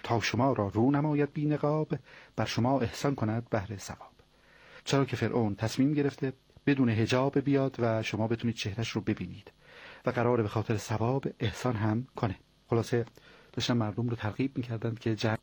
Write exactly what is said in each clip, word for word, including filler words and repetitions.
تا شما را رو نماید بی نقاب، بر شما احسان کند بهر ثواب. چرا که فرعون تصمیم گرفته بدون حجاب بیاد و شما بتونید چهرش رو ببینید و قراره به خاطر ثواب احسان هم کنه. خلاصه داشتن مردم رو ترغیب می‌کردند که جنگ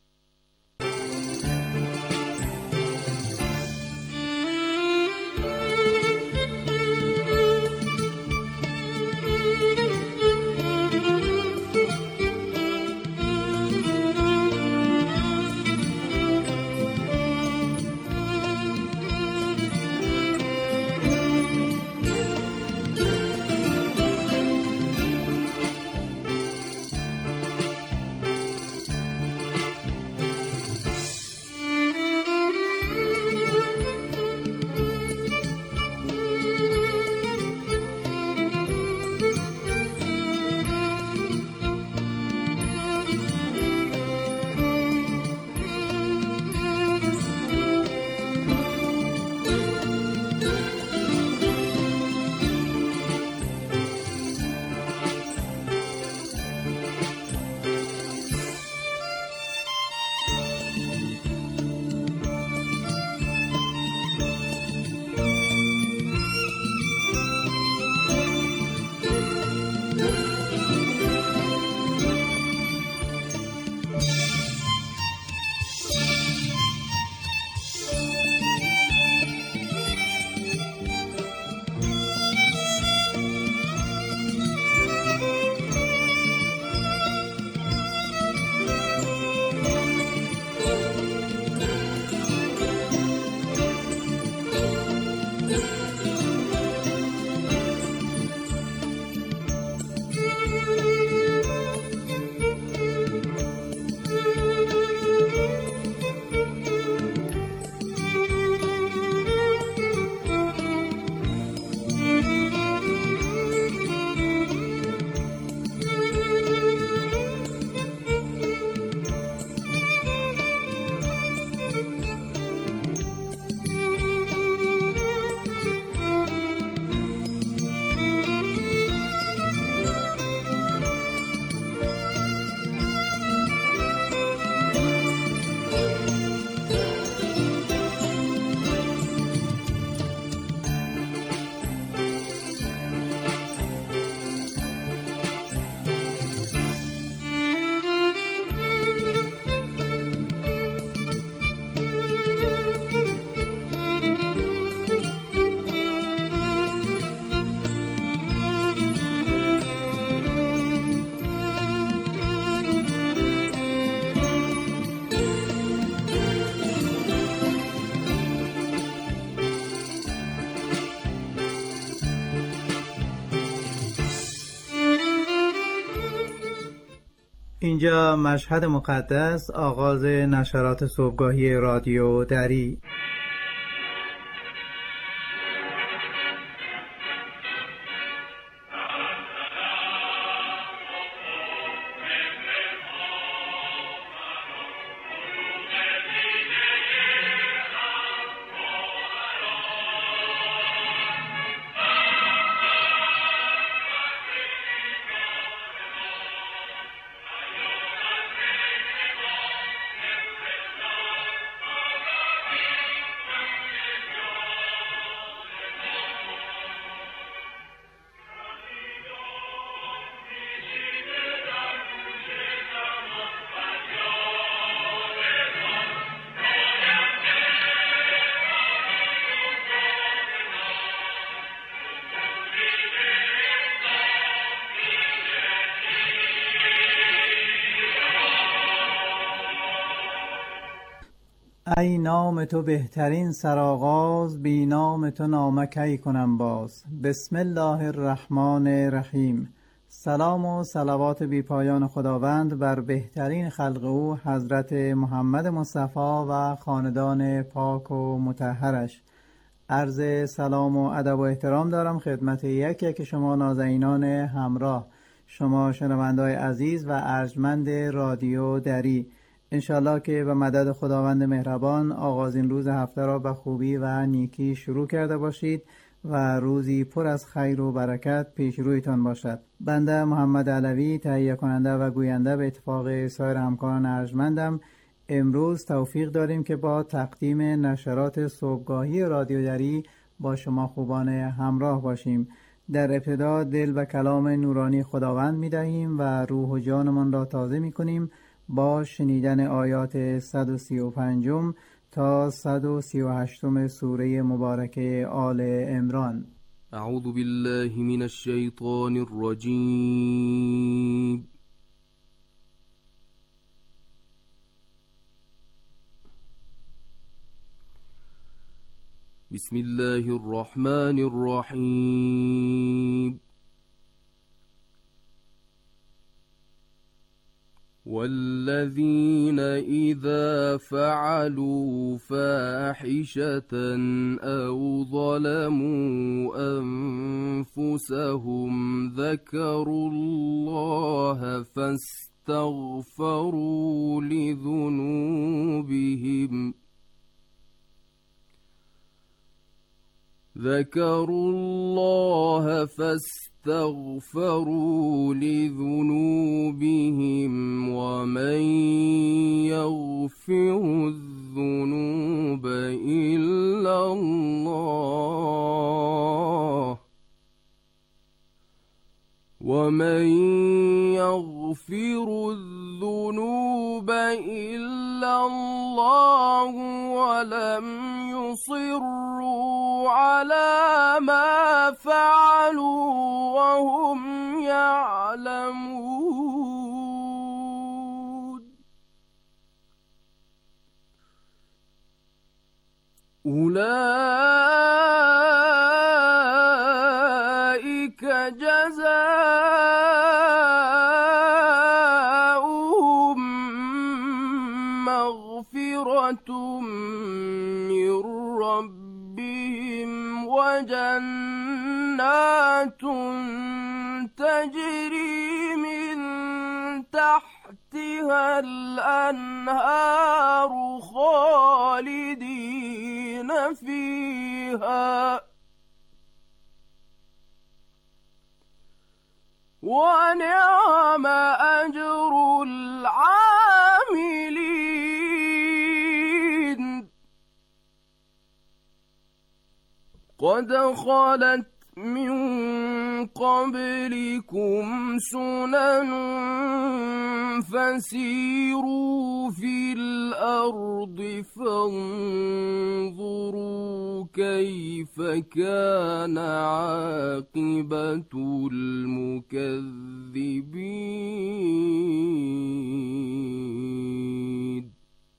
اینجا مشهد مقدس، آغاز نشرات صبحگاهی رادیو دری. ای نام تو بهترین سرآغاز، بی نام تو نامه کی کنم باز. بسم الله الرحمن الرحیم. سلام و صلوات بی پایان خداوند بر بهترین خلق او حضرت محمد مصطفی و خاندان پاک و مطهرش. عرض سلام و ادب و احترام دارم خدمت یک یک شما نازنینان همراه، شما شنونده‌های عزیز و ارجمند رادیو دری. انشالله که به مدد خداوند مهربان آغازین روز هفته را به خوبی و نیکی شروع کرده باشید و روزی پر از خیر و برکت پیش رویتان باشد. بنده محمد علوی تهیه کننده و گوینده به اتفاق سایر همکاران ارجمندم امروز توفیق داریم که با تقدیم نشرات صبحگاهی رادیو دری با شما خوبان همراه باشیم. در ابتدا دل و کلام نورانی خداوند می دهیم و روح و جانمان را تازه می کنیم با شنیدن آیات صد و سی و پنج تا صد و سی و هشت سوره مبارکه آل عمران. اعوذ بالله من الشیطان الرجیم. بسم الله الرحمن الرحیم. والذين إذا فعلوا فاحشة أو ظلموا أنفسهم ذكروا الله فاستغفروا لذنوبهم ذكروا الله فاستغفروا لذنوبهم ومن يغفر الذنوب إلا الله ومن يغفر الذنوب إلا الله ولم يصروا على ما فعلوا وهم يعلمون أولئك جزاؤهم مغفرة من ربهم وجنات تجري من تحتها الأنهار خالدين فيها ونعم أجر العاملين. قد خلت من قبلكم سنن فسيروا في الأرض فانظروا كيف كان عاقبة المكذبين.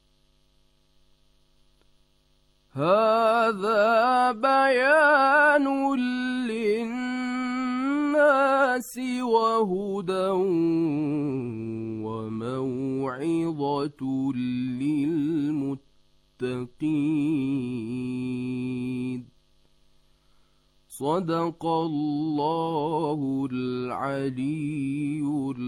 هذا بيان للناس وهدى وموعظة للمتقين. صدق الله العلي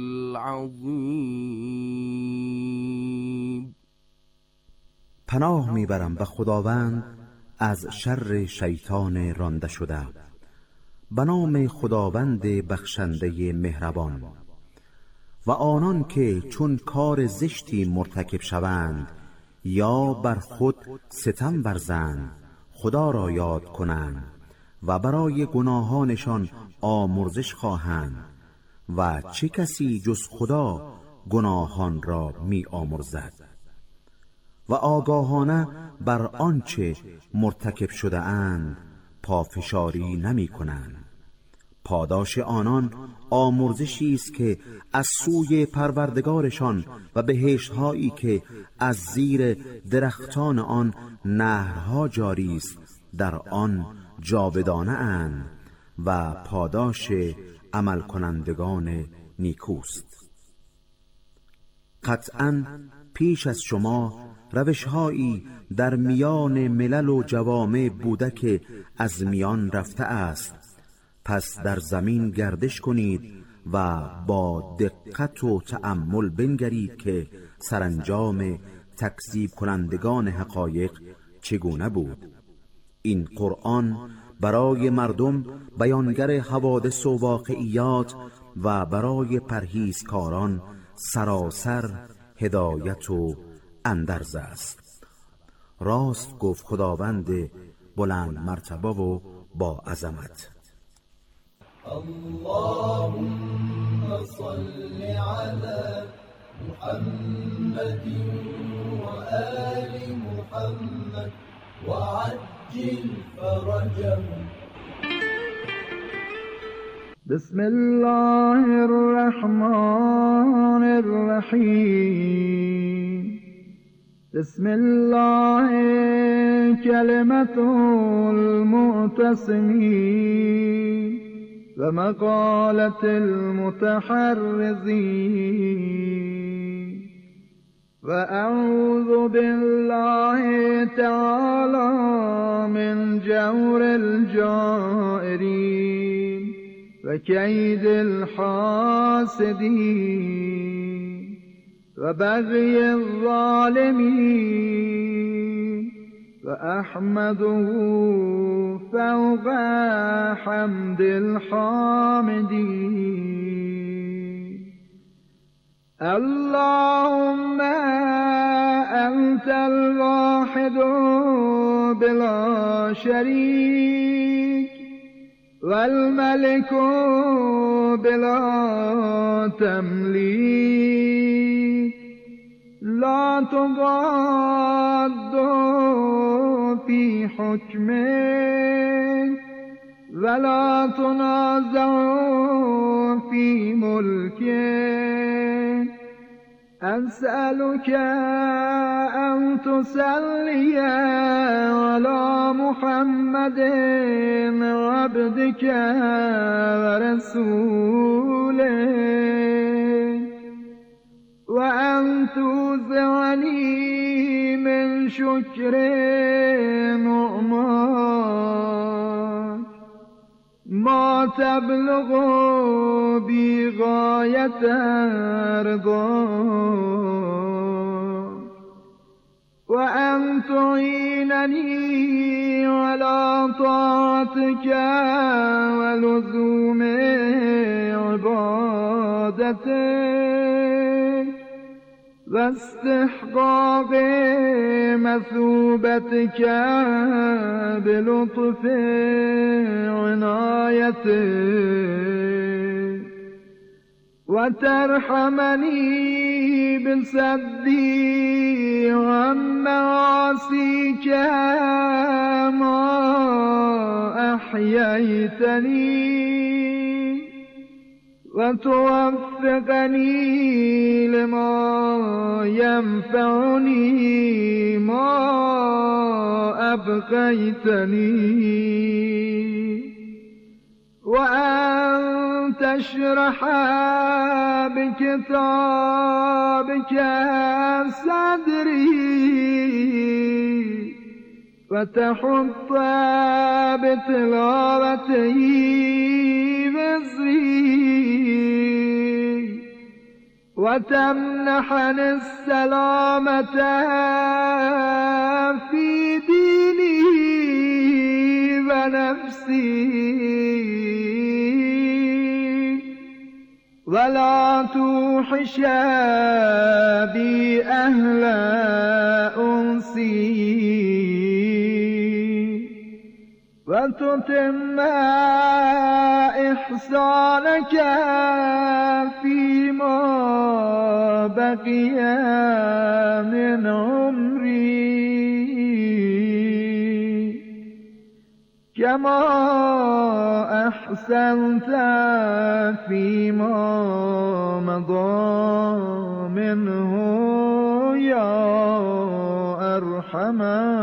العظيم. پناه میبرم به خداوند از شر شیطان رانده شده. به نام خداوند بخشنده مهربان. و آنان که چون کار زشتی مرتکب شوند یا بر خود ستم ورزند خدا را یاد کنند و برای گناهانشان آمرزش خواهند و چه کسی جز خدا گناهان را می آمرزد و آگاهانه بر آنچه مرتکب شده اند پافشاری نمی کنند. پاداش آنان آمرزشی است که از سوی پروردگارشان و بهشت‌هایی که از زیر درختان آن نهرها جاری است در آن جاودانه اند و پاداش عمل کنندگان نیکوست. قطعاً پیش از شما روش‌هایی در میان ملل و جوامع بوده که از میان رفته است. پس در زمین گردش کنید و با دقت و تأمل بنگرید که سرانجام تکذیب کنندگان حقایق چگونه بود. این قرآن برای مردم بیانگر حوادث و واقعیات و برای پرهیزکاران سراسر هدایت و اندرز است. راست گفت خداوند بلند مرتبه و با عظمت. اللهم صل على محمد وآل محمد وعجل فرجهم. بسم الله الرحمن الرحیم. بسم الله کلمة المعتصمین و مقالة المتحرزین و اعوذ بالله تعالی من جور الجائرین و کید الحاسدین و بغی الظالمین و احمده فوق حمد الحامدین. اللهم انت الواحد بلا شریک والملك بلا تملیک لا تضاد في حكمك ولا تنازع في ملكك. أسألك أن تصلي على محمد عبدك ورسولك وأن توزعني من شكر نعماك ما تبلغ بغاية رضاك وأن تعينني على طاعتك ولزوم عبادتك واستحقاق مثوبتك بلطف عنايتك وترحمني بصدي عن معاصيك ما أحييتني وتوفقني لما ينفعني ما أبقيتني وأن تشرح بكتابك صدري وتحط بتلاوته وزري وتمنحني السلامة في ديني ونفسي ولا توحش بي أهل أنسي وتتم إحسانك فيما بقي من عمري كما أحسنت فيما مضى منه يا أرحم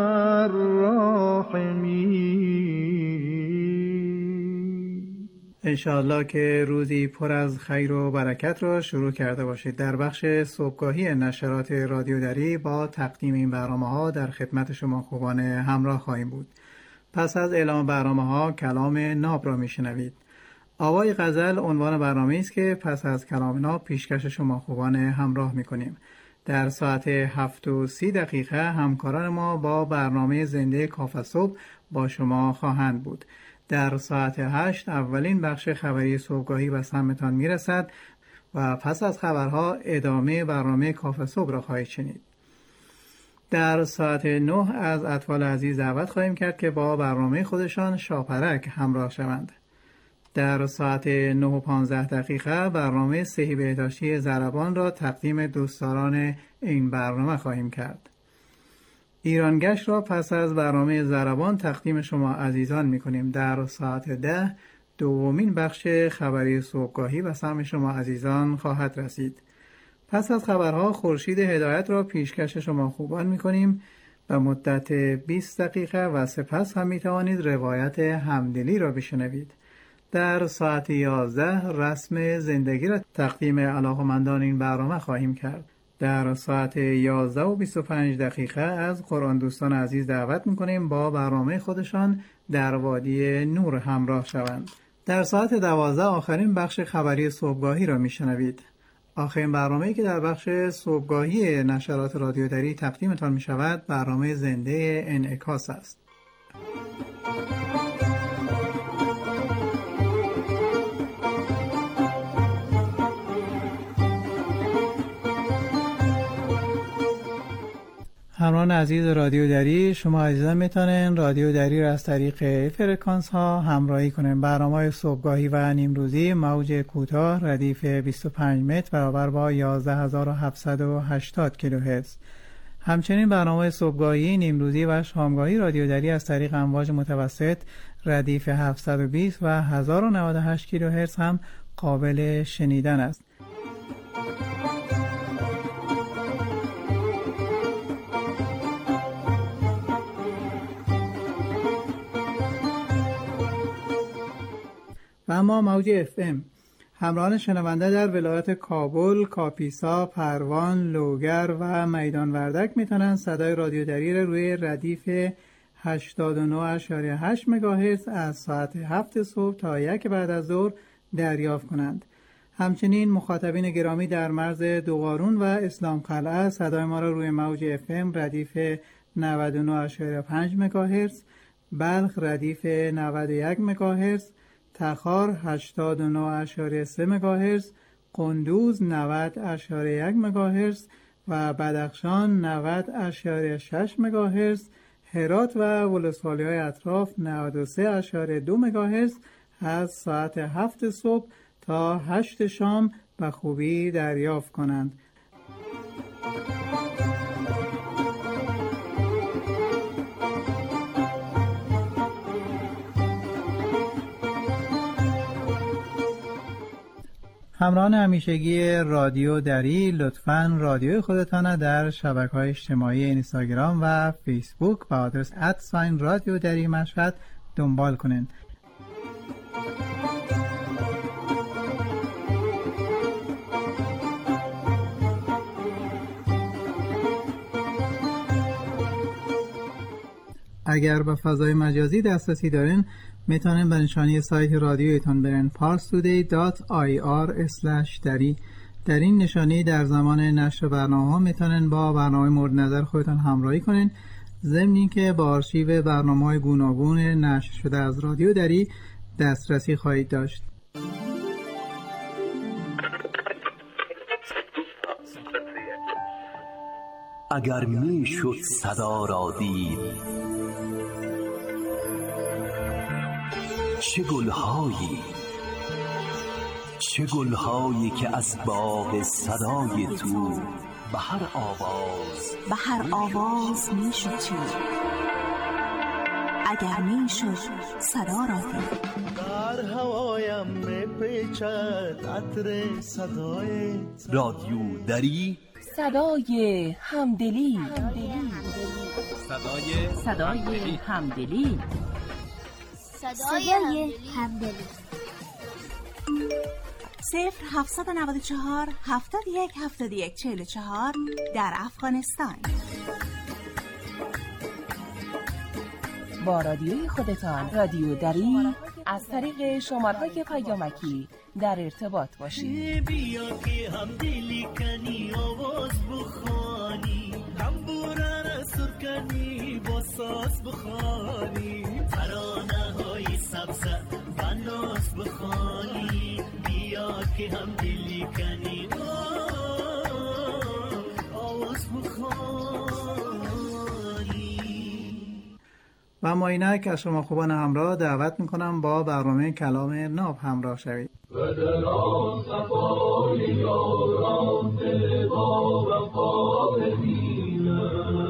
الراحمين. انشاءالله که روزی پر از خیر و برکت رو شروع کرده باشید. در بخش صبحگاهی نشرات رادیو دری با تقدیم این برنامه ها در خدمت شما خوبان همراه خواهیم بود. پس از اعلام برنامه ها کلام ناب را میشنوید. آوای غزل عنوان برنامه است که پس از کلام ناب پیشکش شما خوبان همراه میکنیم. در ساعت هفت و سی دقیقه همکاران ما با برنامه زنده کافه صبح با شما خواهند بود. در ساعت هشت اولین بخش خبری صبحگاهی به سمتان میرسد و پس از خبرها ادامه برنامه کافه صبح را خواهید شنید. در ساعت نه از اطفال عزیز دعوت خواهیم کرد که با برنامه خودشان شاپرک همراه شوند. در ساعت نه و پانزده دقیقه برنامه صحی بهداشتی ضربان را تقدیم دوستداران این برنامه خواهیم کرد. ایرانگشت را پس از برنامه ضربان تقدیم شما عزیزان می‌کنیم. در ساعت ده دومین بخش خبری صبحگاهی به سمع شما عزیزان خواهد رسید. پس از خبرها خورشید هدایت را پیشکش شما خوبان می‌کنیم به مدت بیست دقیقه و سپس هم می‌توانید روایت همدلی را بشنوید. در ساعت یازده رسم زندگی را تقدیم علاقه‌مندان این برنامه خواهیم کرد. در ساعت یازده و بیست و پنج دقیقه از قرآن دوستان عزیز دعوت می‌کنیم با برنامه خودشان در وادی نور همراه شوند. در ساعت دوازده آخرین بخش خبری صبحگاهی را می‌شنوید. آخرین برنامه‌ای که در بخش صبحگاهی نشرات رادیو دری تقدیمتان می‌شود برنامه زنده انعکاس است. همراهان عزیز رادیو دری، شما عزیزان میتونن رادیو دری را از طریق فرکانس ها همراهی کنن. برنامه صبحگاهی و نیمروزی موج کوتاه ردیف بیست و پنج متر برابر با یازده هزار و هفتصد و هشتاد کیلوهرتز. همچنین برنامه صبحگاهی، نیمروزی و شامگاهی رادیو دری از طریق امواج متوسط ردیف هفتصد و بیست و هزار و نود و هشت کیلوهرتز هم قابل شنیدن است. و اما موج اف ام همراهان شنونده در ولایت کابل، کاپیسا، پروان، لوگر و میدان وردک میتونن صدای رادیو دری را روی ردیف هشتاد و نه و هشت مگاهرتز از ساعت هفت صبح تا یک بعد از ظهر دریافت کنند. همچنین مخاطبین گرامی در مرز دوقارون و اسلام قلعه صدای ما را روی موج اف ام ردیف نود و نه و پنج مگاهرتز، بلخ ردیف نود و یک مگاهرتز، تخار هشتاد و نه و سه مگاهرتز، قندوز نود و یک مگاهرتز و بدخشان نود و شش مگاهرتز، هرات و ولسوالی‌های اطراف نود و سه و دو مگاهرتز از ساعت هفت صبح تا هشت شام به خوبی دریافت کنند. همراهان همیشگی رادیو دری، لطفاً رادیوی خودتان در شبکه‌های اجتماعی اینستاگرام و فیسبوک با آدرس ادساین رادیو دری مشهد دنبال کنین. اگر به فضای مجازی دسترسی دارین میتونن به نشانی سایت رادیویتون برن پارس تودی دات آی آر اسلش دری. در این نشانی در زمان نشر برنامه ها میتونن با برنامه مورد نظر خودتون همراهی کنین، ضمن اینکه با آرشیو برنامه های گوناگون نشر شده از رادیو دری دسترسی خواهید داشت. اگر میشد صدا را دید، چه گلهایی چه گلهایی که از باغ صدای تو به هر آواز به هر آواز میشد چید. اگر میشد صدا را دید، در هوایم میپیچد عطر صدای رادیو دری، صدای همدلی، صدای صدای همدلی، صدای همدلی. صفر هفتصد و نود و چهار هفتاد و یک هفتاد و یک چهل و چهار در افغانستان. با رادیوی خودتان، رادیو دری، از طریق شماره‌های پیامکی در ارتباط باشید. بیا که هم دلی کنی آواز بخوانی، تنبورا سر کنی با ساز بخوانی، ترانه های سبز و ناز بخوانی. بیا که هم دلی کنی آواز بخوانی. و ما اینک از شما خوبان همراه دعوت میکنم با برنامه کلام ناب همراه شوید. و در آن صفای یاران دل با وفا ببینم،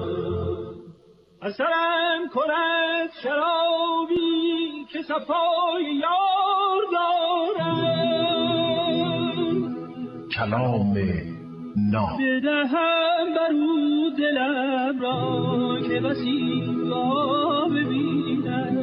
اثرم کند شرابی که صفای یار دارم. کلام ناب بدهم برو دلم را که بسی را ببینم،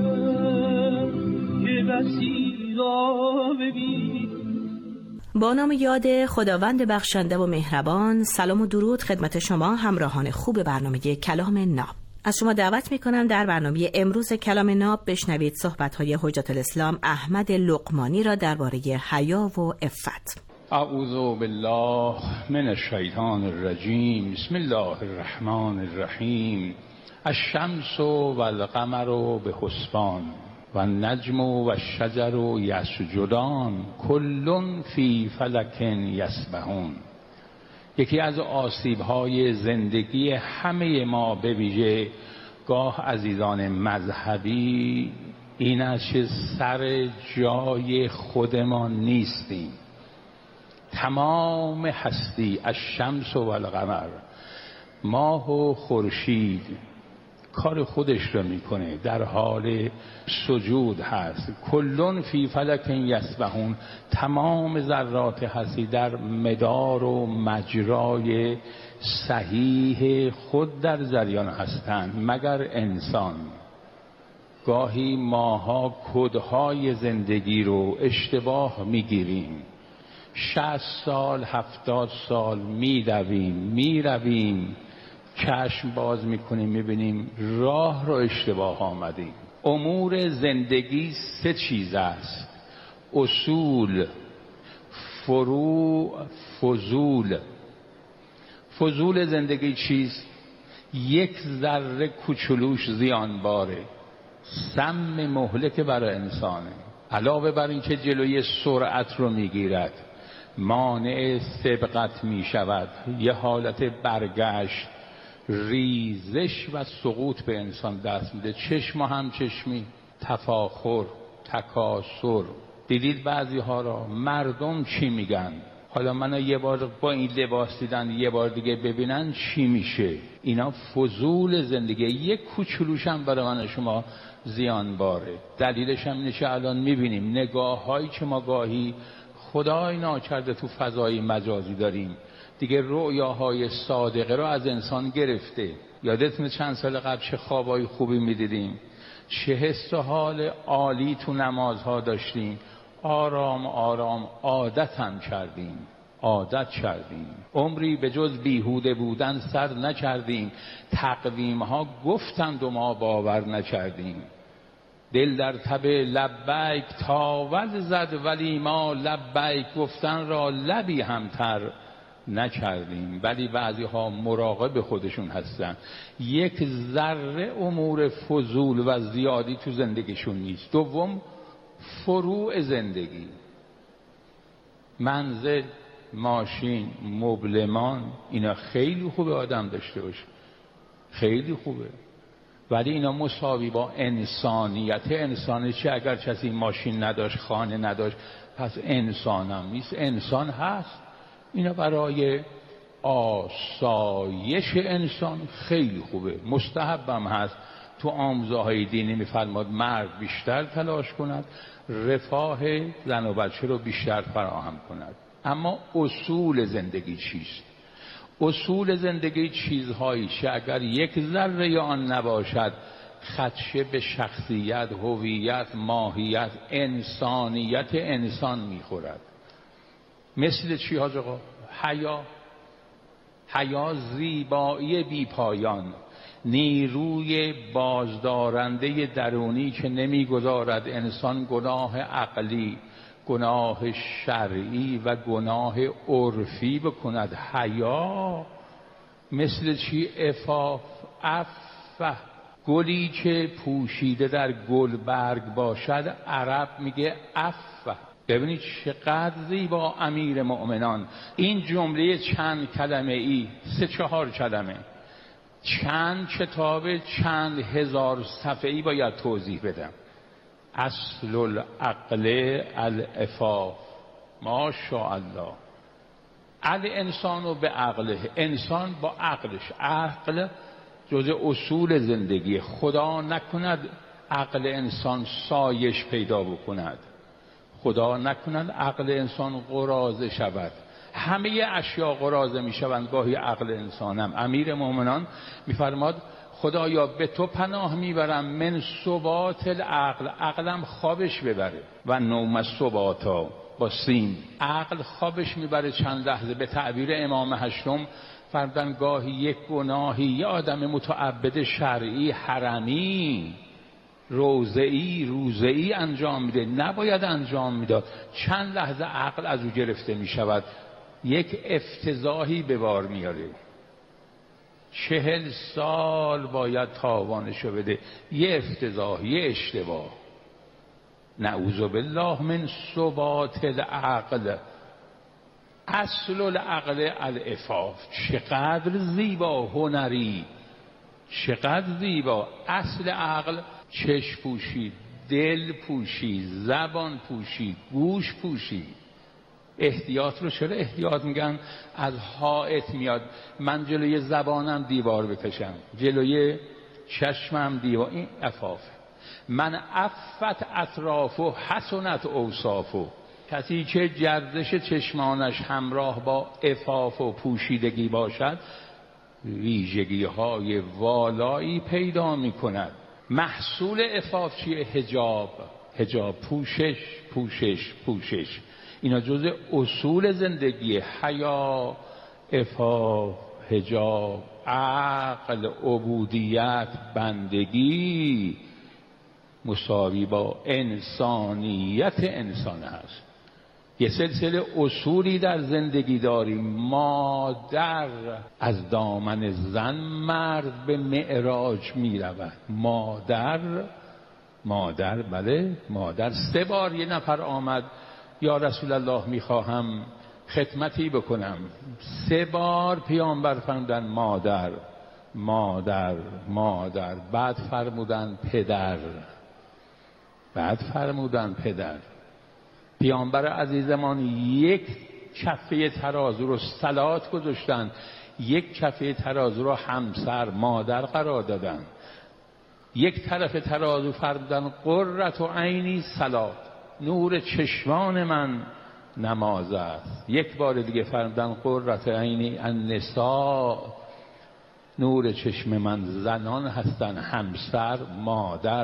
که بسی را ببینم. با نام یاد خداوند بخشنده و مهربان، سلام و درود خدمت شما همراهان خوب برنامه کلام ناب. از شما دعوت میکنم در برنامه امروز کلام ناب بشنوید صحبت‌های حجت الاسلام احمد لقمانی را درباره حیا و عفت. اعوذ بالله من الشیطان الرجیم. بسم الله الرحمن الرحیم. الشمس والقمر بحسبان و النجم و الشجر یسجدان کل فی فلک یسبحون. یکی از آسیب‌های زندگی همه ما به ویژه گاه عزیزان مذهبی این است که سر جای خودمان نیستیم. تمام هستی الشمس و القمر، ماه و خورشید کار خودش رو میکنه، در حال سجود هست. کلون فی فلک یسبحون، تمام ذرات هستی در مدار و مجرای صحیح خود در جریان هستند مگر انسان. گاهی ماها کدهای زندگی رو اشتباه میگیریم، شصت سال هفتاد سال میرویم میرویم چشم باز میکنیم میبینیم راه رو اشتباه آمدیم. امور زندگی سه چیز است: اصول، فروع، فضول. فضول زندگی چیست؟ یک ذره کوچولوش زیان باره، سم مهلک برای انسانه. علاوه بر این که جلوی سرعت رو میگیرد، مانع سبقت میشود، یه حالت برگشت، ریزش و سقوط به انسان دست میده. چشم و هم چشمی، تفاخر، تکاسر. دیدید بعضی ها را مردم چی میگن؟ حالا منو یه بار با این لباس دیدن یه بار دیگه ببینن چی میشه؟ اینا فضول زندگی، یک کوچولوش هم برای من شما زیان باره. دلیلش هم اینه که الان میبینیم نگاه هایی که ما گاهی خدای ناکرده تو فضای مجازی داریم دیگه رؤیاهای صادقه رو از انسان گرفته. یادتونه چند سال قبل چه خوابای خوبی میدیدیم، چه حس و حال عالی تو نمازها داشتیم، آرام آرام عادت هم کردیم عادت کردیم عمری به جز بیهوده بودن سر نکردیم. تقویم ها گفتند و ما باور نکردیم. دل در تب لبیک تاول زد ولی ما لبیک گفتن را لبی همتر نکردیم. ولی بعضی ها مراقب خودشون هستن، یک ذره امور فضول و زیادی تو زندگیشون نیست. دوم، فروع زندگی، منزل، ماشین، مبلمان، اینا خیلی خوبه آدم داشته باشه، خیلی خوبه، ولی اینا مساوی با انسانیت انسانی چه؟ اگر کسی ماشین نداشت، خانه نداشت، پس انسانم نیست. انسان هست، اینا برای آسایش انسان خیلی خوبه، مستحبم هست. تو آموزه‌های دینی می‌فرماد مرد بیشتر تلاش کند، رفاه زن و بچه رو بیشتر فراهم کند. اما اصول زندگی چیست؟ اصول زندگی چیزهایی که اگر یک ذره آن نباشد خدشه به شخصیت، هویت، ماهیت، انسانیت انسان میخورد. مثل چی حاج آقا؟ حیا. حیا زیبایی بی پایان. نیروی بازدارنده درونی که نمیگذارد انسان گناه عقلی، گناه شرعی و گناه عرفی بکند. حیا مثل چی؟ عفاف، عفه. گلی که پوشیده در گلبرگ باشد عرب میگه عفه. ببینید چقدر زیبا امیر مؤمنان این جمله چند کلمه ای، سه چهار کلمه، چند کتاب چند هزار صفحه ای باید توضیح بدم. اصل العقل العفاف. ماشاءالله. الانسان به عقله، انسان با عقلش. عقل جز اصول زندگی. خدا نکند عقل انسان سایش پیدا بکند، خدا نکند عقل انسان قراضه شود. همه اشیا قراضه می شوند، گاهی عقل انسانم. امیر مومنان می فرماد خدایا به تو پناه میبرم من ثبات العقل، عقلم خوابش ببره. و نوم ثباتا با سین، عقل خوابش میبره چند لحظه. به تعبیر امام هشتم فرمودن گاهی یک گناهی یه آدم متعبد شرعی حرمی روزه‌ای روزه‌ای انجام میده، نباید انجام میداد، چند لحظه عقل از او گرفته میشود، یک افتضاحی به بار میاره. چهل سال باید تاوانشو بده. یه افتضاح، یه اشتباه. نعوذ بالله من ثبات العقل. اصل العقل العفاف. چقدر زیبا، هنری، چقدر زیبا. اصل عقل چشم پوشید، دل پوشید، زبان پوشید، گوش پوشید. احتیاط رو چرا احتیاط میگن؟ از حائط میاد. من جلوی زبانم دیوار بکشم، جلوی چشمم دیوار. این عفاف. من عفت اطرافو حسنت اوصافو. کسی که گردش چشمانش همراه با عفاف و پوشیدگی باشد ویژگی های والایی پیدا میکند. محصول عفاف چیه؟ حجاب. حجاب، پوشش، پوشش، پوشش. اینا جز اصول زندگی. حیا، عفاف، حجاب، عقل، عبودیت، بندگی مساوی با انسانیت انسان هست. یه سلسله اصولی در زندگی داریم. مادر از دامن زن مرد به معراج می رود. مادر مادر بله مادر. سه بار یه نفر آمد یا رسول الله میخواهم خدمتی بکنم. سه بار پیامبر فرمودن مادر مادر مادر. بعد فرمودن پدر. بعد فرمودن پدر. پیامبر عزیزمان یک کفه ترازو رو صلات گذاشتن، یک کفه ترازو رو همسر مادر قرار دادن. یک طرف ترازو فرمودن قرة عینی صلات، نور چشمان من نماز است. یک بار دیگه فرمودن قرة عینی النساء، نور چشم من زنان هستن، همسر، مادر.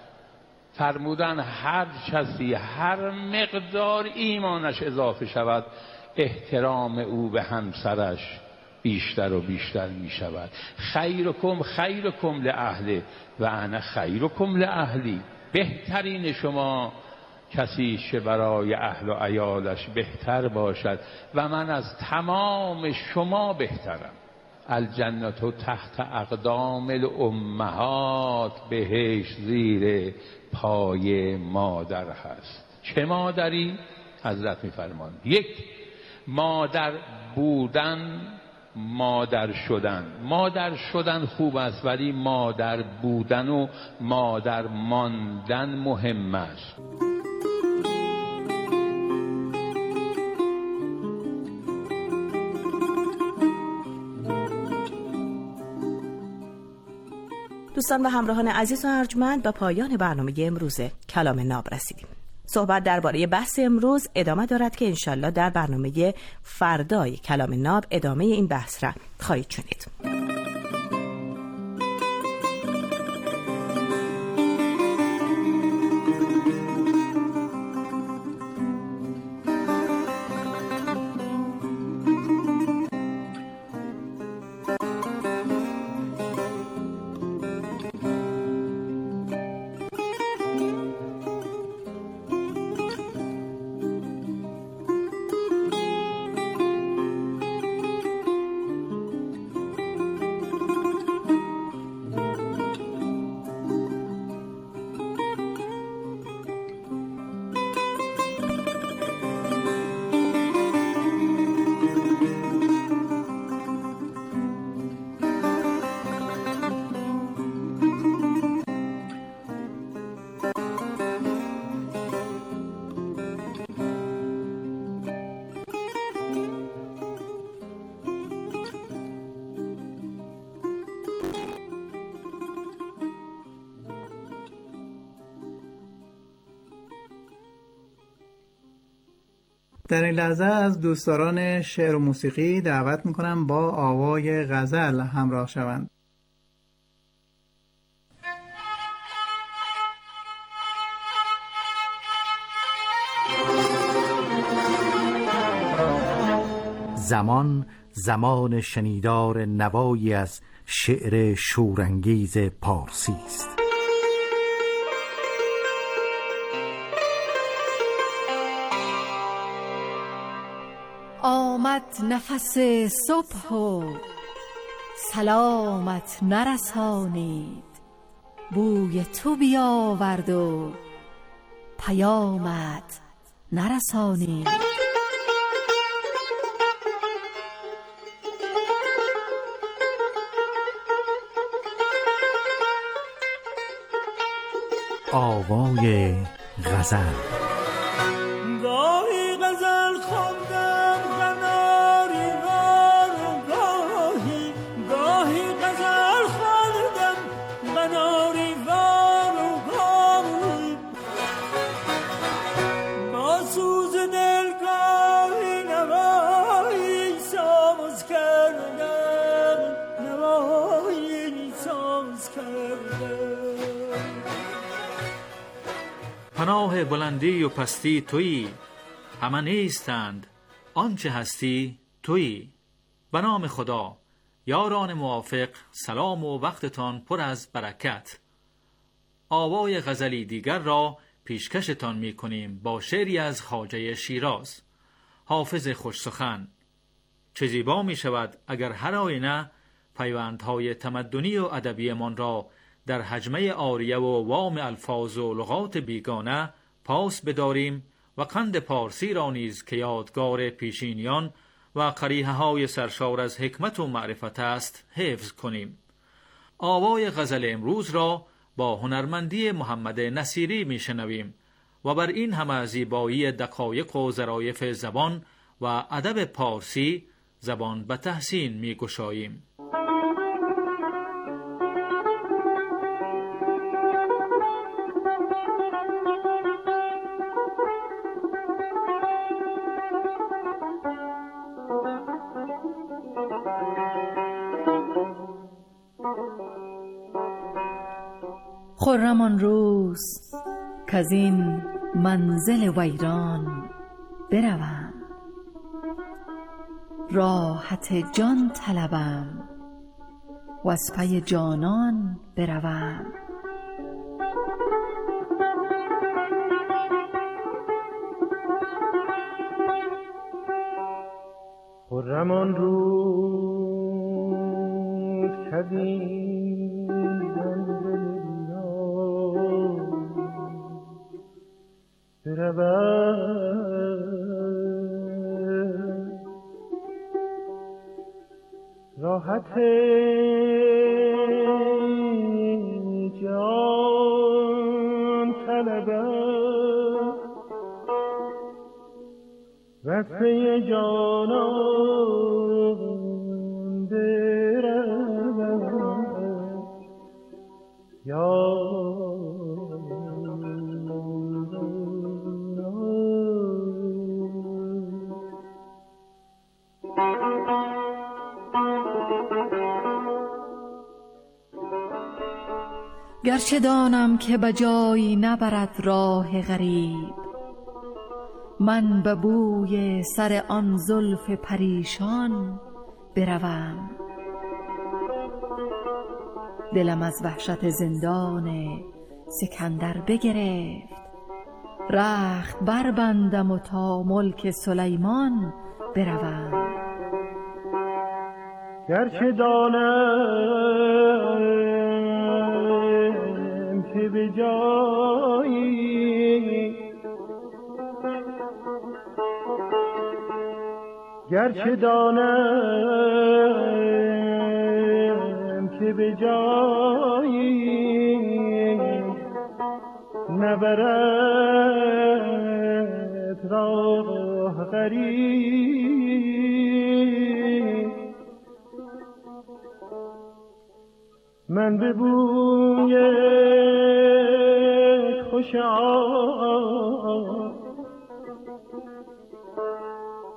فرمودن هر کسی هر مقدار ایمانش اضافه شود احترام او به همسرش بیشتر و بیشتر می شود. خیرکم خیرکم لأهله و انا خیرکم لأهلی. بهترین شما کسی که برای اهل و عیالش بهتر باشد و من از تمام شما بهترم. الجنت تحت اقدام الامهات، بهشت زیر پای مادر هست. چه مادری؟ حضرت میفرمان یک، مادر بودن، مادر شدن. مادر شدن خوب است ولی مادر بودن و مادر ماندن مهم است. دوستان و همراهان عزیز و ارجمند، به پایان برنامه امروز کلام ناب رسیدیم. صحبت درباره بحث امروز ادامه دارد که انشالله در برنامه فردای کلام ناب ادامه این بحث را خواهید شنید. در این لحظه از دوستداران شعر و موسیقی دعوت میکنم با آوای غزل همراه شوند. زمان زمان شنیدار نوایی از شعر شورانگیز پارسی است. آمد نفس صبح و سلامت نرسانید، بوی تو بیاورد و پیامت نرسانید. آوای غزل. گاهی غزل خواندم قناری وار و گاهی گاهی غزل خواندم قناری وار و گاهی با سوز دل گاهی نوایی ساز کردم نوایی ساز کردم. پناه بلندی و پستی تویی، همه نیستند آنچه هستی تویی. به نام خدا. یاران موافق، سلام و وقتتان پر از برکت. آوای غزلی دیگر را پیشکشتان می کنیم با شعری از خواجه شیراز، حافظ خوش سخن. چه زیبا می شود اگر هر آینه پیوندهای تمدنی و ادبی من را در حجمه آریه و وام الفاظ و لغات بیگانه پاس بداریم و قند پارسی را نیز که یادگار پیشینیان و قریحه های سرشار از حکمت و معرفت است حفظ کنیم. آوای غزل امروز را با هنرمندی محمد نصیری می شنویم و بر این همه زیبایی دقایق و ظرایف زبان و ادب پارسی زبان به تحسین می گشاییم. خرم آن روز کز این منزل ویران بروم، راحت جان طلبم و از پی جانان بروم. خرم آن روز کز این منزل بروم، راحت جان طلبم وقفه جانان بروم. یا گرچه دانم که بجایی نبرد راه غریب، من به بوی سر آن زلف پریشان بروم. دلم از وحشت زندان سکندر بگرفت، رخت بربندم و تا ملک سلیمان بروم. گرچه دانم که به جایی گرچه دانم که به جایی نبرد راه غریب، من به بوی خوش آب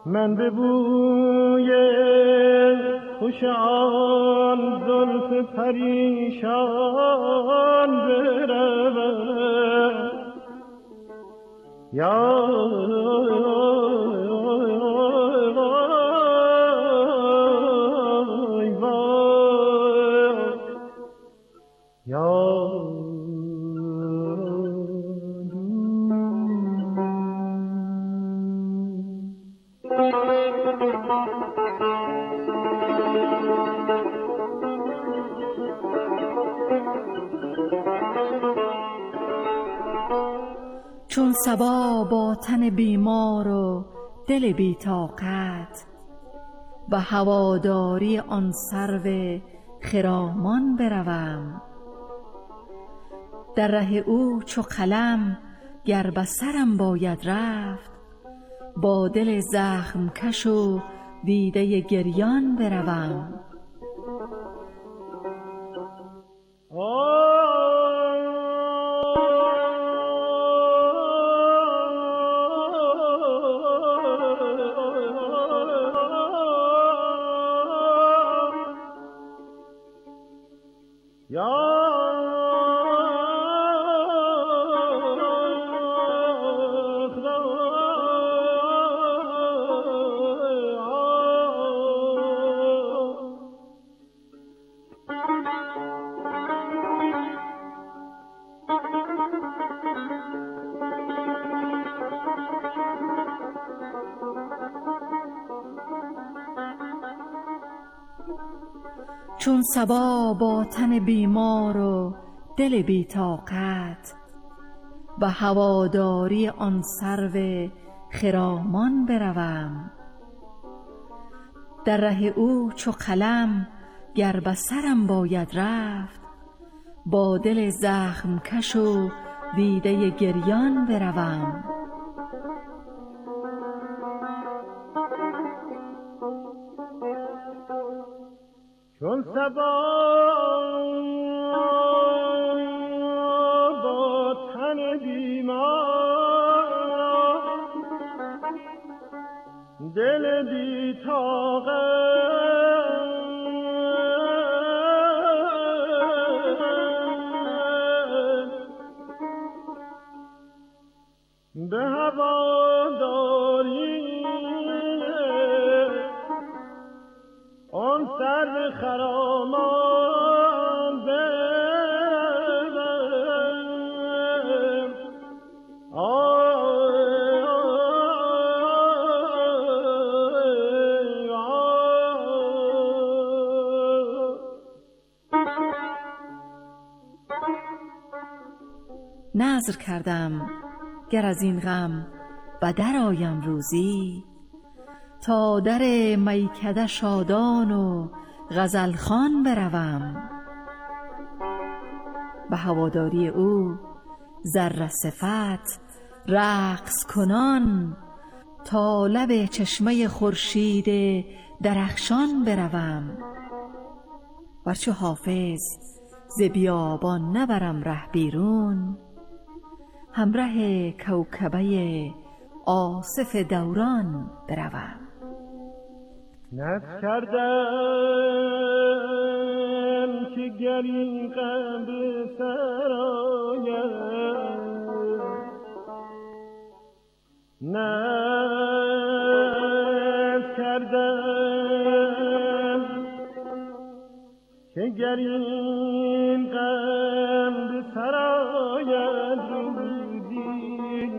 من به بوی خوش آن زلف پریشان بروم یا چون صبا با تن بیمار و دل بی طاقت و هواداری آن سرو خرامان بروم در ره او چو قلم گر به سرم باید رفت با دل زخم کش و دیده گریان بروم چون صبا با تن بیمار و دل بی طاقت و هواداری آن سرو خرامان بروم در ره او چو قلم گر به سرم باید رفت با دل زخم کش و دیده گریان بروم چون صبا با تن بیمار دل بی طاقت به هواداری آن سر خرامان بروم آی آی نذر کردم گر از این غم بدر آیم روزی تا در میکده شادان و غزلخوان بروم به هواداری او ذره صفت رقص کنان تا لب چشمه خورشید درخشان بروم ورچه حافظ ز بیابان نبرم ره بیرون همره کوکبه آصف دوران بروم نذر کردم که گر این غم به سر آید نذر کردم که گر این غم به سر آید روزی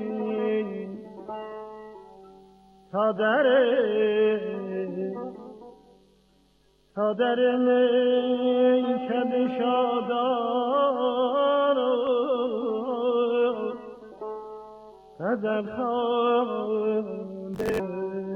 تا در تا در میکده شادان غزل خوانده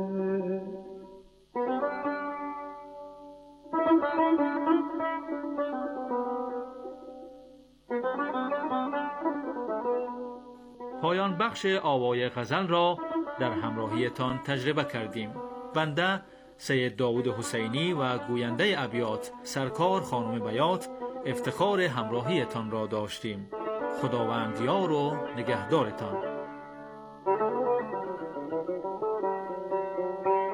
پایان بخش آوای غزل را در همراهیتان تجربه کردیم. بنده سید داود حسینی و گوینده ابیات سرکار خانم بیات افتخار همراهیتان را داشتیم. خداوند یار و نگهدارتان.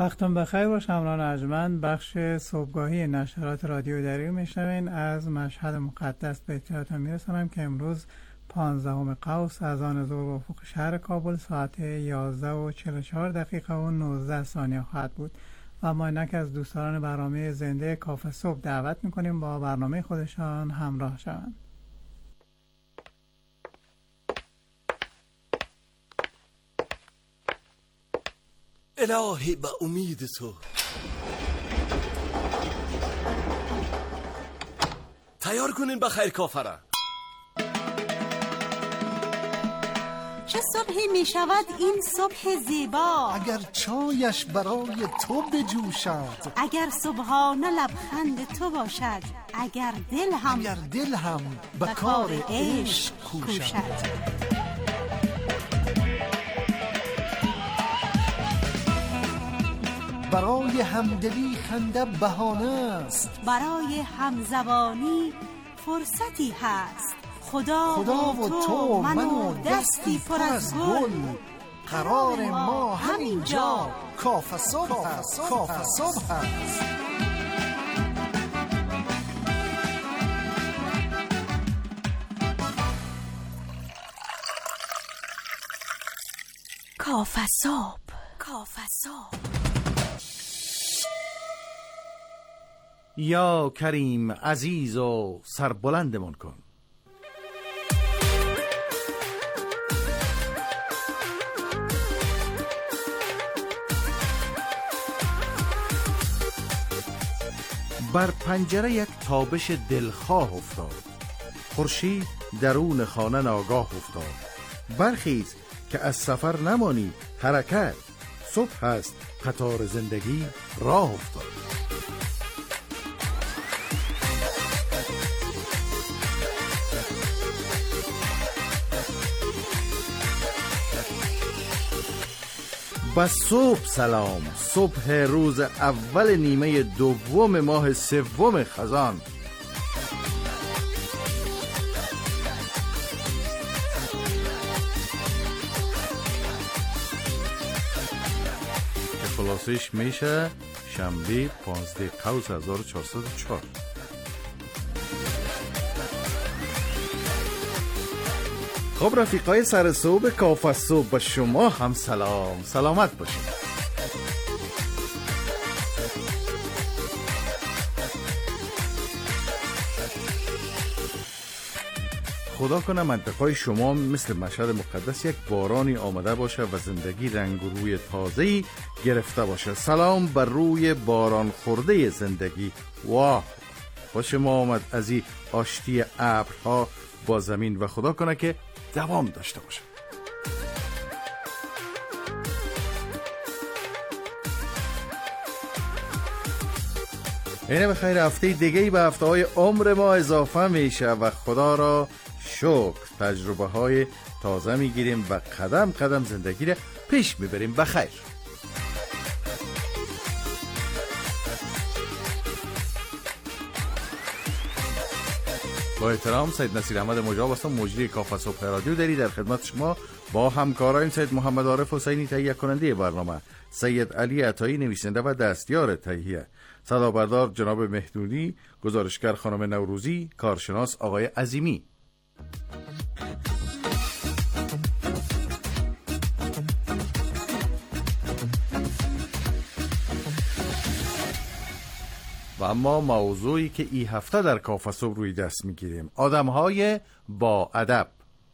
وقتون بخیر باش همراهان ارجمند. بخش صبحگاهی نشرات رادیو دری رو میشنوین. از مشهد مقدس به اطلاعتون میرسانم که امروز پانزدهم قوس از آن ظهر افق شهر کابل ساعت یازده و چهل و چهار دقیقه و نوزده ثانیه خواهد بود و ما اینک از دوستان برنامه زنده کافه صبح دعوت میکنیم با برنامه خودشان همراه شوند. الهی به امید تو تیار کنین به خیر کافره. چه صبحی می شود این صبح زیبا، اگر چایش برای تو بجوشد، اگر صبحانه لبخند تو باشد، اگر دل هم اگر دل هم به کار عشق کوشد. برای همدلی خنده بهانه است، برای همزبانی فرصتی هست. خدا, خدا و تو من و دستی پر از گل، قرار ما همینجا کافه صبح هست. کافه صبح هست. کافه صبح. کافه صبح. یا کریم عزیز و سربلندمون کن. بر پنجره یک تابش دلخواه افتاد، خورشید درون خانه ناگاه افتاد. برخیز که از سفر نمانی، حرکت صبح هست، قطار زندگی راه افتاد. با صبح سلام، صبح روز اول نیمه دوم ماه سوم خزان. که خلاصش میشه شنبه پانزده قوس هزار و چهارصد و چهار. خب رفیقای سر صبح کافه صبح، با شما هم سلام، سلامت باشید. خدا کنه منطقه شما مثل مشهد مقدس یک بارانی آمده باشه و زندگی رنگ و روی تازه‌ای گرفته باشه. سلام بر روی باران خورده زندگی. واه خوش ما آمد از این آشتی ابرها با زمین و خدا کنه که دوام داشته باشه. اینه به خیر هفته دیگه به هفته های عمر ما اضافه میشه و خدا را شکر تجربه های تازه میگیریم و قدم قدم زندگی را پیش میبریم. بخیر. با احترام سید نصیر احمد مجاب هستم، مجری کافه صبح رادیو دری، در خدمت شما با همکاران سید محمد عارف حسینی تهیه کننده برنامه، سید علی عطایی نویسنده و دستیار تهیه، صدا بردار جناب مهدونی، گزارشگر خانم نوروزی، کارشناس آقای عظیمی. و اما موضوعی که این هفته در کافه صبح روی دست میگیریم، آدم‌های با ادب.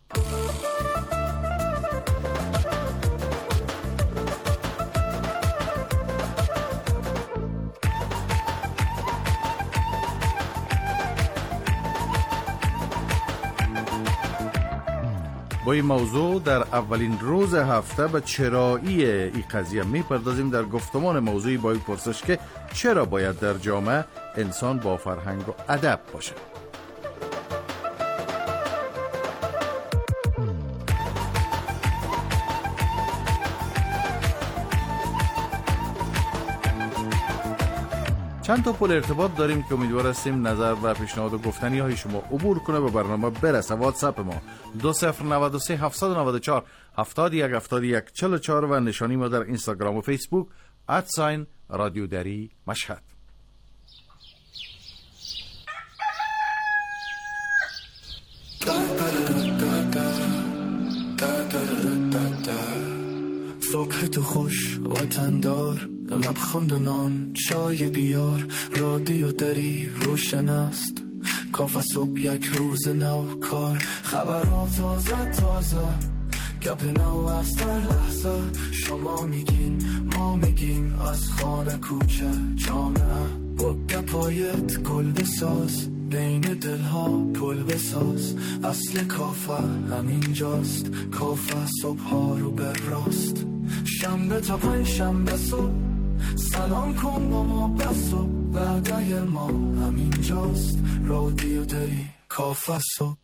با این موضوع در اولین روز هفته به چرایی این قضیه میپردازیم. در گفتمان موضوعی باید پرسش که چرا باید در جامعه انسان با فرهنگ و ادب باشه. چند تا پل ارتباط داریم که امیدوار هستیم نظر و پیشنهاد و گفتنی های شما عبور کنه به برنامه برسه. واتساپ ما دو صفر نود و سه هفتصد و نود و چهار هفتاد و یک هفتاد و یک چهل و چهار و نشانی ما در اینستاگرام و فیسبوک ادساین رادیو دری مشهد. صبح تو خوش وطندار، لبخند و نان چای بیار، رادیو دری روشن است، کاف صبح یک روز نو کار، خبرها تازه تازه، گپ نو از در لحظه، شما میگین ما میگیم، از خانه کوچه جامعه، با گپایت گل بساز، بین دلها پل بساز، اصل کافه همینجاست، کافه صبح ها رو بر راست، شنبه تا پنج شنبه صبح، سلام کن با ما بس و بعدای ما همینجاست، رادیو دری کافه صبح.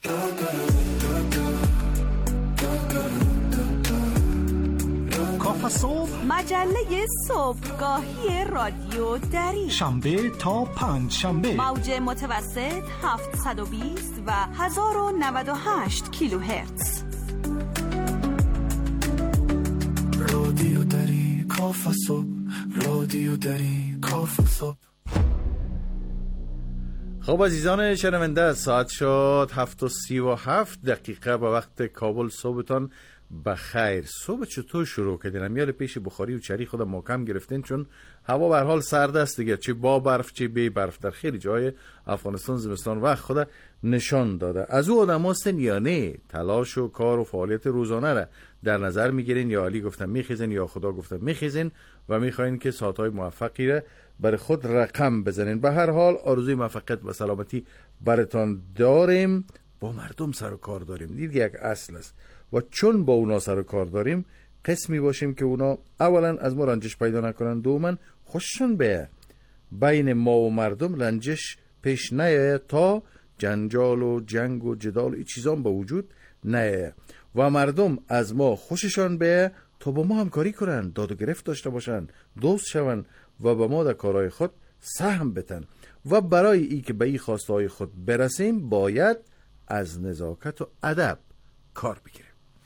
کافه صبح، مجله صبحگاهی رادیو دری، شنبه تا پنج شنبه، موج متوسط هفتصد و بیست و هزار و نود و هشت کیلوهرتز. رادیو دری کافه صبح، رادیو دری کافه صبح. خب عزیزان شنونده، ساعت شد هفت و سی و هفت دقیقه به وقت کابل. صبحتان بخیر. صبح چطور شروع کردین؟ یال پیش بخاری و چری خودم محکم گرفتین، چون هوا به هر حال سرد است دیگه، چه با برف چه بی برف. در خیلی جای افغانستان زمستان وقت خود نشان داده. از او آدم هستن یا نه؟ تلاش و کار و فعالیت روزانه را در نظر میگیرین، یا علی گفتم میخیزین یا خدا گفتم میخیزین و میخواین که ساعتهای موفقی را برای خود رقم بزنین. به هر حال آرزوی موفقیت و سلامتی براتان داریم. با مردم سر و کار داریم، دیگه یک اصل است، و چون با اونا سر و کار داریم قسمی باشیم که اونا اولا از ما رنجش پیدا نکنن، دوما خوششون به بین ما و مردم رنجش پیش نیاید، تا جنجال و جنگ و جدال این چیزان به وجود نیاید، و مردم از ما خوششان به تا با ما همکاری کنن، داد و گرفت داشته باشن، دوست شون و با ما در کارهای خود سهم بتن. و برای ای که به این خواسته های خود برسیم باید از نزاکت و ادب کار بگیریم.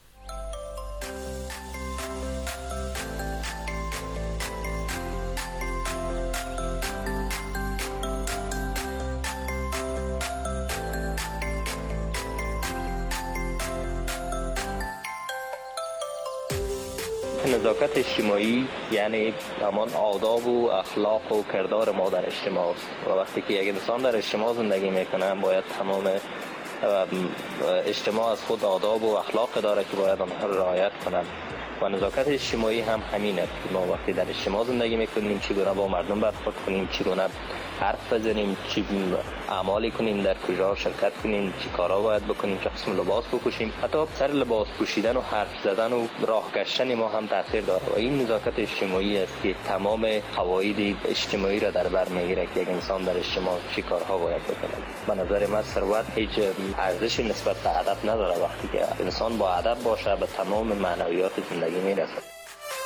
نزاکت اجتماعی یعنی همان آداب و اخلاق و کردار ما در اجتماع است، و وقتی که یک انسان در اجتماع زندگی میکنه باید تمام اجتماع از خود آداب و اخلاق داره که باید آنها را رعایت کنند. و نزاکت اجتماعی هم همین است که ما وقتی در اجتماع زندگی میکنیم چگونه با مردم برخورد کنیم، چگونه حرف بزنیم، چی اعمالی کنیم، در کجا شرکت کنیم، چی کارا باید بکنیم، چه قسم لباس بپوشیم. حتی سر لباس پوشیدن و حرف زدن و راه گشتن ما هم تاثیر داره، و این نزاکت اجتماعی است که تمام قواعد اجتماعی را در بر میگیره که یک انسان در اجتماع چی کارها باید بکنه. به نظر من ثروت هیچ ارزش نسبت به ادب نداره. وقتی که انسان با ادب باشه به تمام معنویات زندگی میرسه.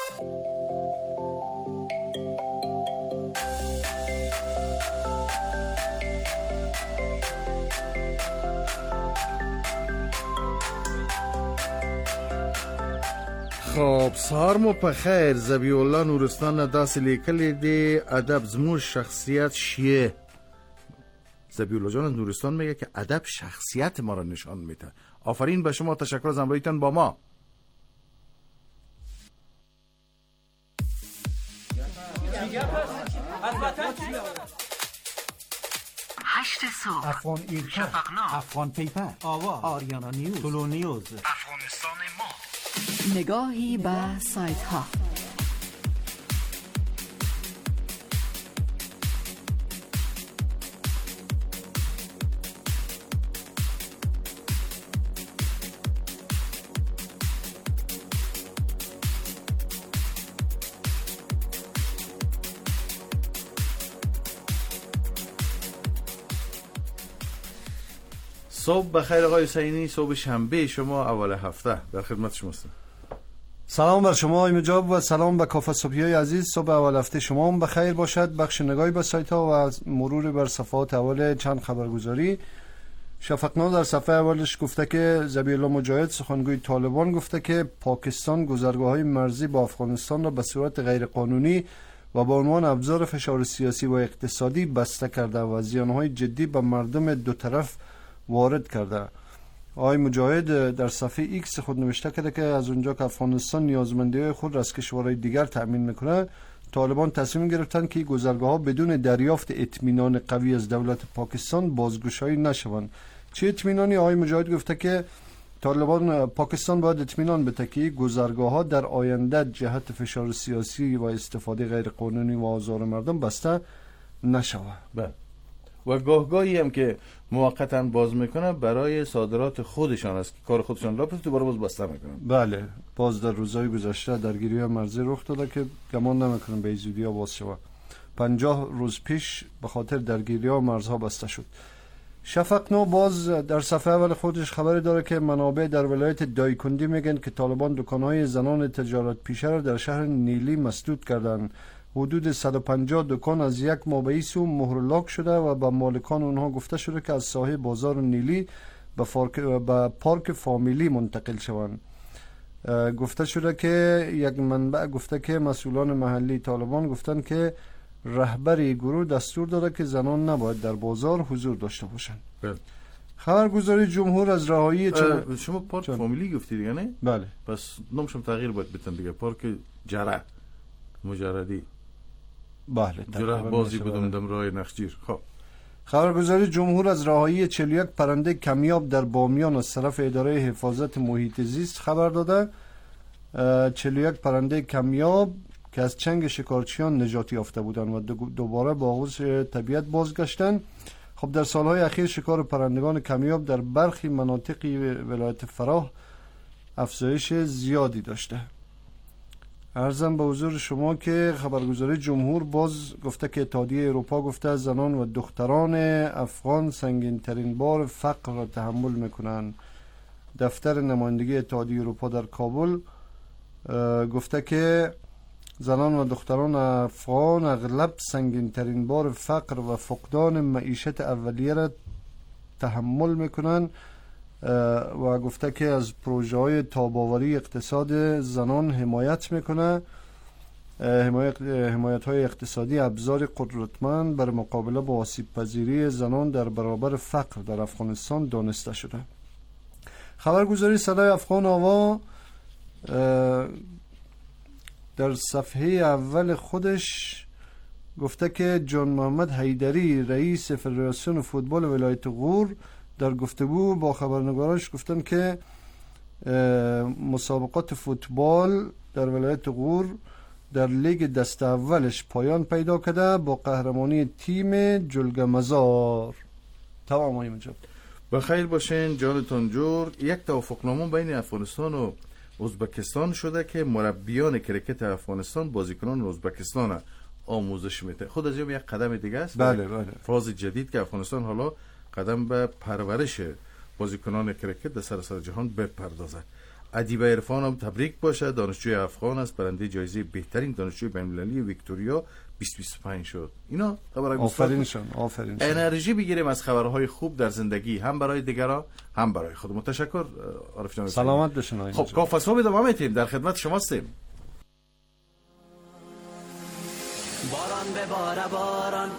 خب سهار مو په خیر. زبی الله نورستان داسې لیکلی دی ادب زموږ شخصیت شیه. زبی الله جان از نورستان میگه که ادب شخصیت ما را نشان میده. آفرین به شما، تشکر از همراهیتان با ما. هشت صبح، افغان ایرکا، افغان پیپر، آوا، آریانا نیوز، طلو نیوز، افغانستان ما. نگاهی به سایت ها. صبح بخیر آقای حسینی. صبح شنبه شما اول هفته در خدمت شما هستم. سلام بر شما آقای مجاب و سلام به کافه صبحیای عزیز. صبح اول هفته شما هم بخیر باشد. بخش نگاهی به سایت ها و مرور بر صفحات اول چند خبرگزاری. شفقنا در صفحه اولش گفته که ذبیح‌الله مجاهد سخنگوی طالبان گفته که پاکستان گذرگاه‌های مرزی با افغانستان را به صورت غیرقانونی و با عنوان ابزار فشار سیاسی و اقتصادی بسته کرده و زیانهای جدی به مردم دو طرف وارد کرده. آقای مجاهد در صفحه ایکس خود نوشته کرده که از اونجا که افغانستان نیازمندی‌های خود را از کشورهای دیگر تأمین میکنه، طالبان تصمیم گرفتن که گذرگاه‌ها بدون دریافت اطمینان قوی از دولت پاکستان بازگشایی نشوند. چه اطمینانی؟ آقای مجاهد گفته که طالبان پاکستان باید اطمینان بده که گذرگاه‌ها در آینده جهت فشار سیاسی و استفاده غیرقانونی و آزار مردم بسته نشود. بله. و گاهگاهی هم که موقتا باز میکنه برای صادرات خودشان است که کار خودشان لاپس دوباره باز بسته میکنن. بله، باز در روزهای گذشته درگیری مرزی رخ داده که گمان نمیکنم به زودی ها باز شود. پنجاه روز پیش به خاطر درگیری ها مرزها بسته شد. شفقنو باز در صفحه اول خودش خبری داره که منابع در ولایت دایکندی میگن که طالبان دکانهای زنان تجارت پیشه را در شهر نیلی مسدود کردند. حدود صد و پنجاه دکان از یک ماه به این سو مهر لاک شده و به مالکان اونها گفته شده که از ساحه بازار نیلی به, به پارک فامیلی منتقل شوند. گفته شده که یک منبع گفته که مسئولان محلی طالبان گفتن که رهبری گروه دستور داده که زنان نباید در بازار حضور داشته باشند. بله. خبرگزاری جمهور از رهایی چند... شما پارک چند... فامیلی گفتی دیگه نه؟ بله. پس نامشم تغییر باید بتن دیگه، پارک جره مجردی. بله. جره بازی بدم دم راه نخجیر. خب خبرگزاری جمهور از رهایی چهل و یک پرنده کمیاب در بامیان از طرف اداره حفاظت محیط زیست خبر داده. چهل و یک پرنده کمیاب که از چنگ شکارچیان نجات یافته بودند و دوباره با آغوش طبیعت بازگشتند. خب در سالهای اخیر شکار پرندگان کمیاب در برخی مناطق ولایت فراه افزایش زیادی داشته. عرضم به حضور شما که خبرگزاری جمهور باز گفته که اتحادیه اروپا گفته زنان و دختران افغان سنگین ترین بار فقر را تحمل میکنند. دفتر نمایندگی اتحادیه اروپا در کابل گفته که زنان و دختران افغان اغلب سنگین ترین بار فقر و فقدان معیشت اولیه را تحمل میکنند و گفته که از پروژه های تاباوری اقتصاد زنان حمایت میکنه. حمایت, حمایت های اقتصادی ابزار قدرتمند بر مقابله با آسیب پذیری زنان در برابر فقر در افغانستان دانسته شده. خبرگزاری صدای افغان آوا در صفحه اول خودش گفته که جان محمد حیدری رئیس فدراسیون فوتبال ولایت غور در گفتگو با خبرنگاراش گفتن که مسابقات فوتبال در ولایت غور در لیگ دست اولش پایان پیدا کرده با قهرمانی تیم جلگه مزار. تمام اینجا بخیر باشین جانتان جور. یک توافقنامه بین افغانستان و ازبکستان شده که مربیان کرکت افغانستان بازیکنان ازبکستان آموزش میده. خود از این یک قدم دیگه است. بله بله. فاز جدید که افغانستان حالا قدم به پرورش بازیکنان کرکت در سراسر جهان بپردازد. ادیب عرفان هم تبریک باشه، دانشجوی افغان است، برنده جایزه بهترین دانشجوی بین‌المللی ویکتوریا بیست بیست و پنج شد. اینا خبرای آفرینشون آفرینشون. انرژی بگیریم از خبرهای خوب در زندگی، هم برای دیگران هم برای خودمون. تشکر عارف جان. سلامت باشین. خب کافه صبح ادامه میدیم، در خدمت شما هستیم. باران به باره باران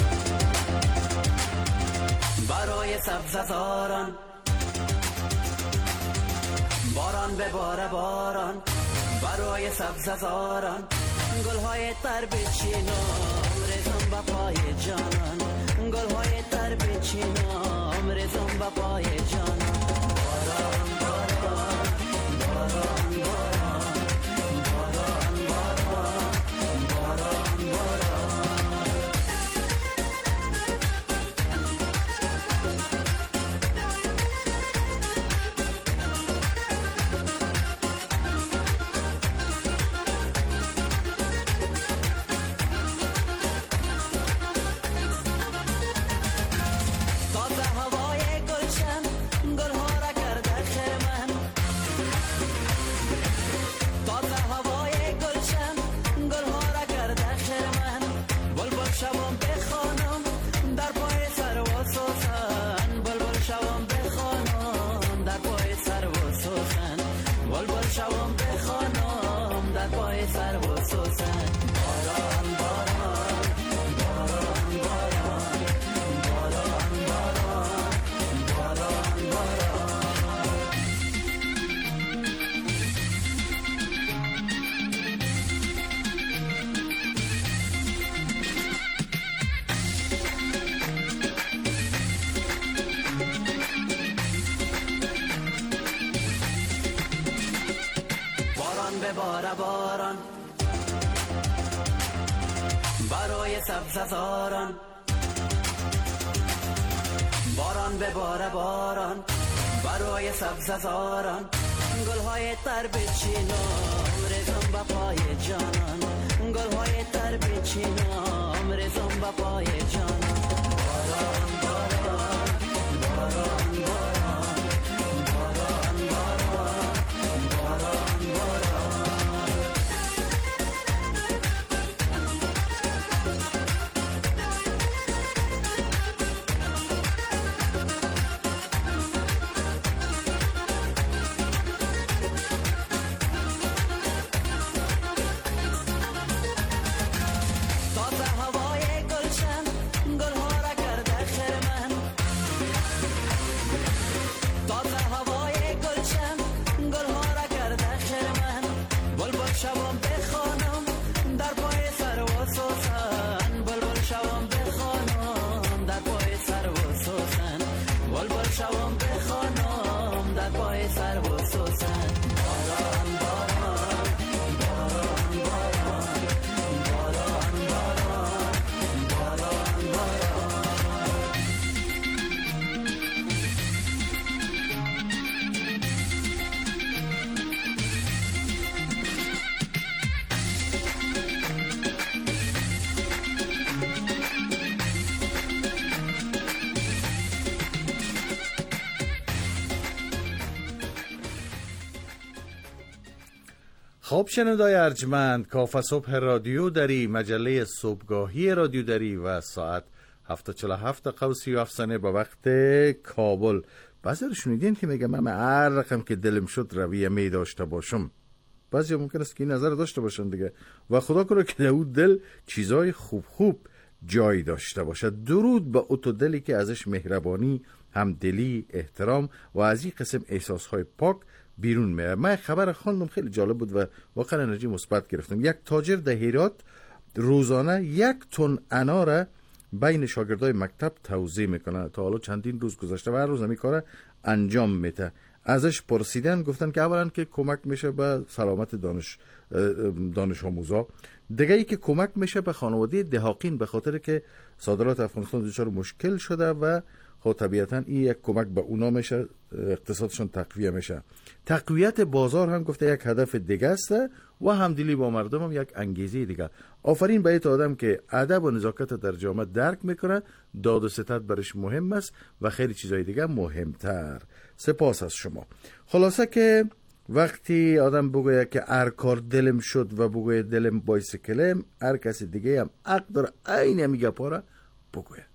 برای سبززاران، باران به باره باران برای سبززاران، گلهای تر بچینم ریزم به پای جانان، گلهای تر بچینم ریزم به پای جانان. باران باران باران باران باران باران باران باران. بباره باران برای سبززاران، باران بباره باران برای سبززاران، گلهای تر بچینم ریزم به پای جانان، گلهای تر بچینم ریزم به پای جانان. باران باران باران باران باران باران باران باران. خب شنوندای ارجمند، کافه صبح رادیو دری، مجله صبحگاهی رادیو دری و ساعت هفت و چهل و هفت دقیقه سی و هفت ثانیه به وقت کابل. بعضی رو شنیدین که میگم من هر رقم که دلم شد رویه می داشته باشم. بعضی ممکن است که این نظر داشته باشن دیگه و خدا کنه که در دل چیزای خوب خوب جای داشته باشه. درود به اوتو دلی که ازش مهربانی، همدلی، احترام و از این قسم احساسهای پاک بیرون میاد. من خبر خواندم خیلی جالب بود و واقعا انرژی مثبت گرفتم. یک تاجر در هرات روزانه یک تن انار بین شاگردای مکتب توزیع میکنه. تا حالا چندین روز گذشته و هر روز همین کار انجام میده. ازش پرسیدن، گفتن که اولا که کمک میشه به سلامت دانش دانش آموزا، دیگه ای که کمک میشه به خانواده دهاقین، به خاطر که صادرات افغانستان دچار مشکل شده و خب طبیعتا این یک کمک به اونا میشه، اقتصادشون تقویه میشه. تقویت بازار هم گفته یک هدف دیگه است و همدلی با مردم هم یک انگیزه دیگه. آفرین به ایت آدم که ادب و نزاکت در جامعه درک میکنه، داد و ستد برش مهم است و خیلی چیزای دیگه مهمتر. سپاس از شما. خلاصه که وقتی آدم بگوید که هر کار دلم شد و بگوید دلم بایسکلم، هر کسی دیگه هم حق داره عین همین گپا را بگوید.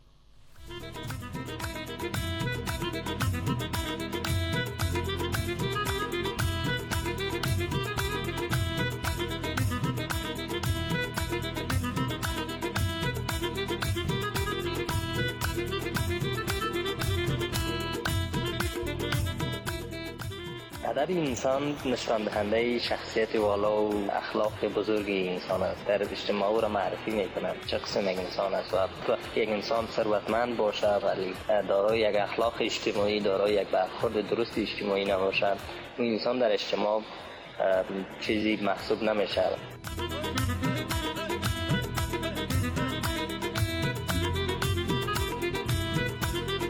ادب انسان نشان دهنده شخصیت والا و اخلاق بزرگ انسان است. در اجتماع او را معرفی میکنند چه قسم یک انسان است. و وقتی یک انسان ثروتمند باشه ولی دارای یک اخلاق اجتماعی، دارای یک برخورد درست اجتماعی نباشد، این انسان در اجتماع چیزی محسوب نمیشه.